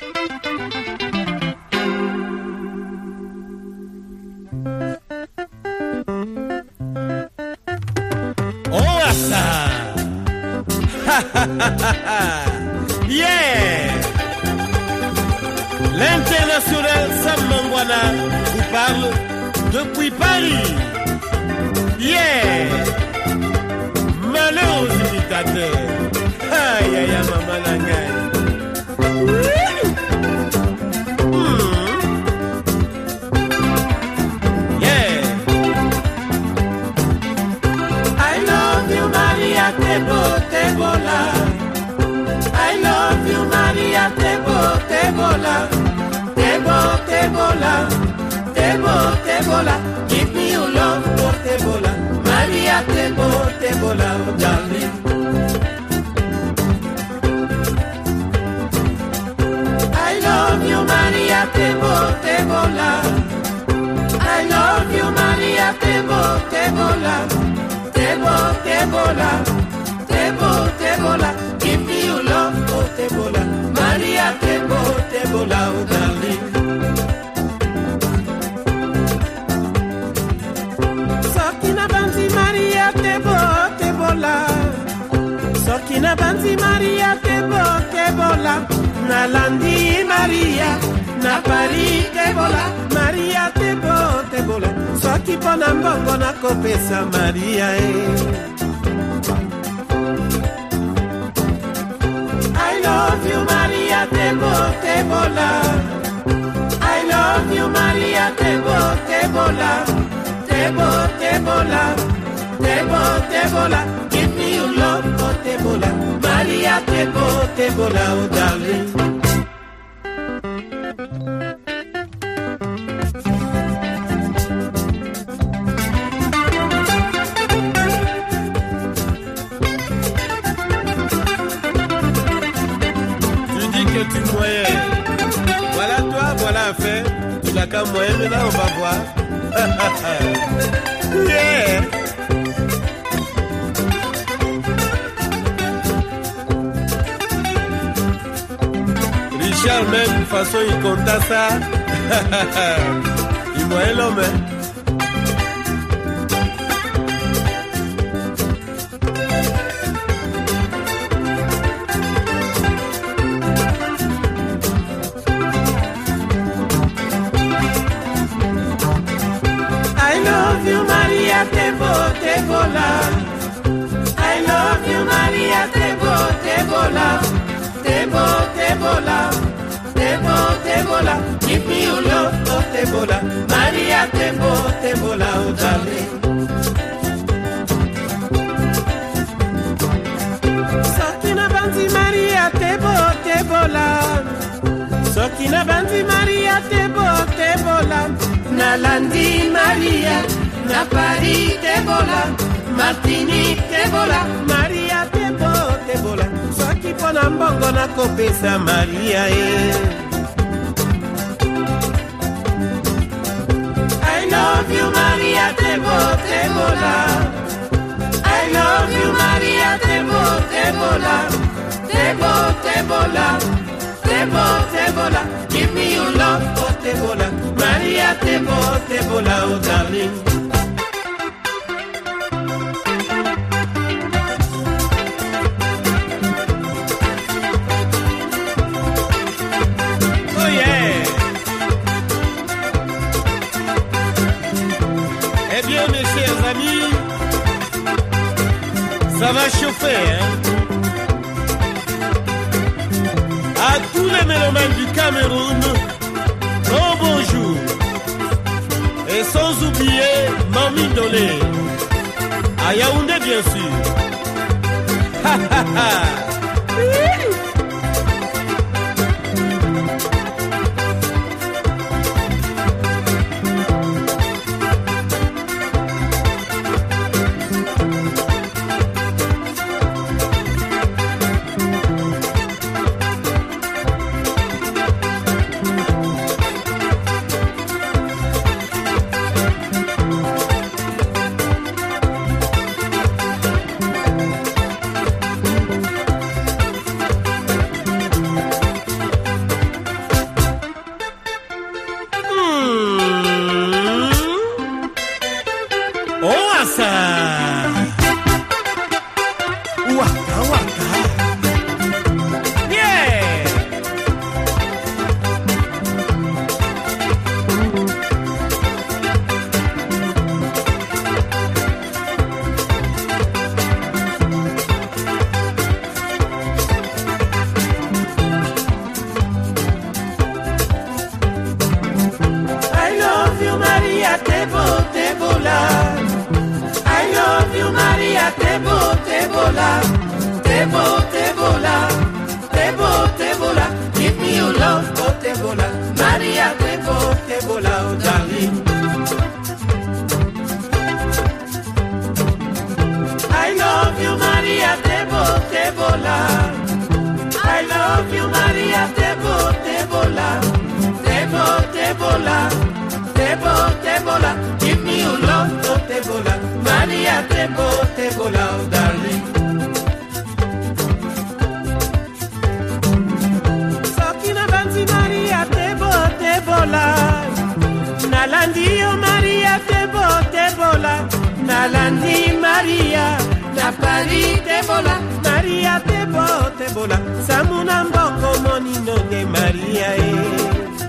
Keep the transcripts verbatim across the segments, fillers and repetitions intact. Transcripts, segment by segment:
Yeah! L'international Sam Mangwana vous parle depuis Paris. Yeah! Malheureux imitateurs. Aïe aïe aïe maman la gagne. Tebo, tebola. I love you, Maria. Tebo, tebola. Tebo, tebola. Tebo, tebola. Give me your love, oh, tebola. Maria, tebo, tebola, oh, darling. I love you, Maria. Tebo, tebola. I love you, Maria. Tebo, tebola. Tebo, tebola. Tebo, tebola, give me your love, oh tebola. Maria, tebo, tebola, oh darling. Sokina banzi Maria, tebo, tebola. Sokina banzi Maria, tebo, tebola. Nalandi Maria, na Paris, tebola. Maria, tebo, tebola. Soki pona mbongo na kopesa Maria, eh. I love you, Maria, tebo, tebola. I love you, Maria, tebo, tebola. Tebo, tebola. Tebo, tebola. Give me your love, oh tebola. Maria, tebo, tebola, oh darling. Voilà toi, voilà fait. Tu l'as qu'à moyen, mais là on va voir. Yeah! Richard même, de façon il compte à ça. Il moyen l'homme. Tebo, tebola. I love you, Maria. Tebo, tebola. Tebo, tebola. Tebo, tebola. Give me your love, oh tebola. Maria, tebo, tebola, oh darling. Sokina banzi Maria, tebo, tebola. Sokina banzi Maria, tebo, tebola. Nalandi Maria. Na Paris, tebola. Martinique, tebola. Maria, tebo, tebola. Soki pona mbongo na kopesa Maria, eh. I love you, Maria, tebo, tebola. I love you, Maria, tebo, tebola. Tebo, tebola. Tebo, tebola. Give me your love, oh tebola. Maria, tebo, tebola, oh darling. Ça va chauffer, hein? À tous les mélomanes du Cameroun, bon bonjour. Et sans oublier Mami Dolé, à Yaoundé bien sûr. Ha ha ha! Tebola, Tebo, Tebola, Tebo, Tebola, give me your love, oh Tebola, Maria, Tebo, Tebola, oh darling. I love you, Maria, Tebo, Tebola. I love you, Maria, Tebo, Tebola, Tebo, Tebola, Tebo, Tebola, give me your love, oh Tebola, Maria, Tebo, Tebola, oh darling. Sokina banzi Maria, Tebo, Tebola, Nalandi, oh Maria, Tebo, Tebola, Nalandi, Maria, na Paris, Tebola, Maria, Tebo, Tebola, Samuna mboko monino de Maria, eh.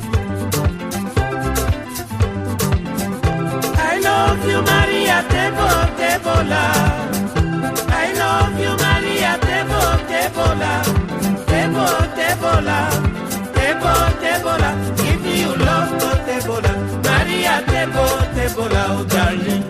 I love you, Maria, Tebo, Tebola. I love you, Maria, Tebo, Tebola. Tebo, Tebola. Tebo, Tebola. Give me your love, oh Tebola. Maria, Tebo, Tebola, oh darling.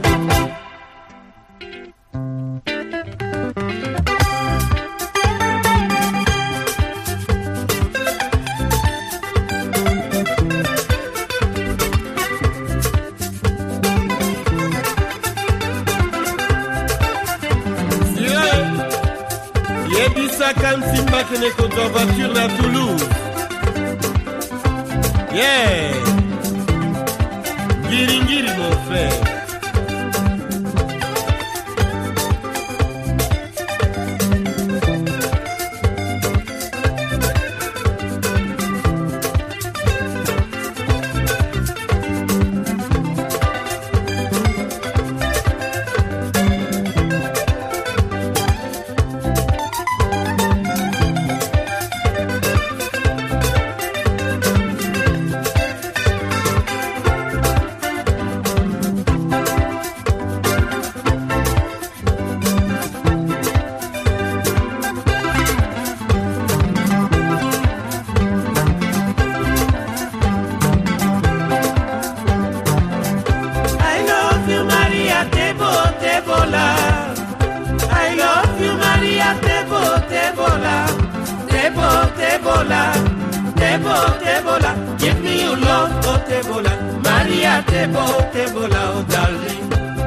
Comme Simba qui n'est qu'au voiture à Toulouse. Yeah. Giringiri mon frère. Tebola, give me your love, oh Tebola, Maria, Tebo, Tebola, oh darling.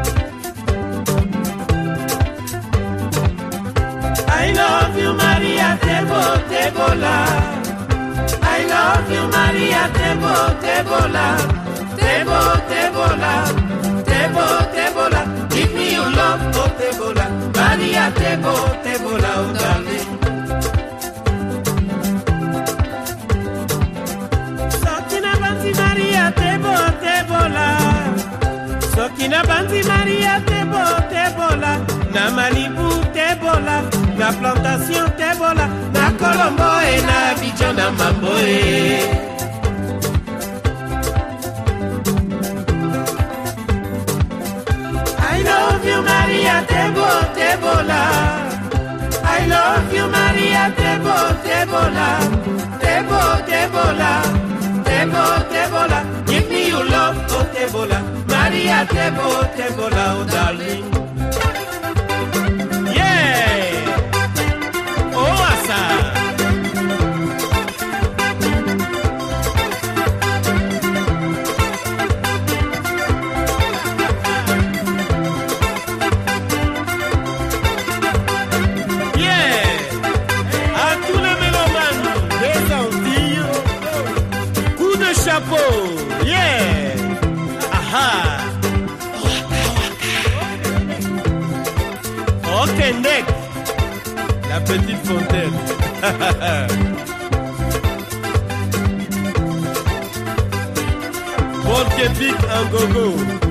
I love you, Maria, Tebo, Tebola. I love you, Maria, Tebo, Tebola. Tebo, Tebola, Tebo, Tebola, give me your love, oh Tebola, Maria, Tebo, Tebola, oh darling. Maria, Tebo, Tebola. Sokina banzi Maria, Tebo, Tebola. Na Malibu, Tebola. Na plantation, Tebola. Na Colombo et na Abidjan, na Mamboe. I love you, Maria, Tebo, Tebola. I love you, Maria, Tebo, Tebola. Tebo, Tebola. Tebo, Tebola, give me your love, oh Tebola, Maria, Tebo, Tebola, oh darling. Yeah! Oh, asa! Yeah! À tous les mélomanes, des Antilles, chapeau, yeah, aha. Ok, Nek, la petite fontaine. Volkevic en gogo.